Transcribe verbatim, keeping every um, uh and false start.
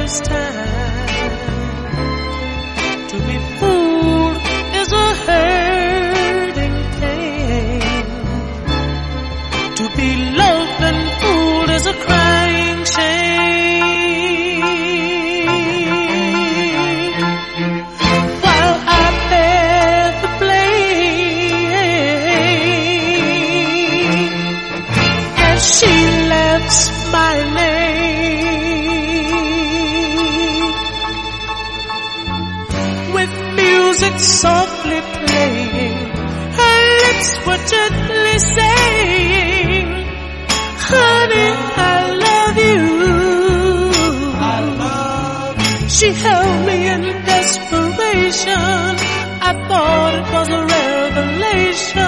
first time. To be fooled is a hurting pain. To be loved and fooled is a crying shame. While I bear the blame, as she laughs my name, with music softly playing, her lips were gently saying, honey, I love you. I love you. She held me in desperation. I thought it was a revelation.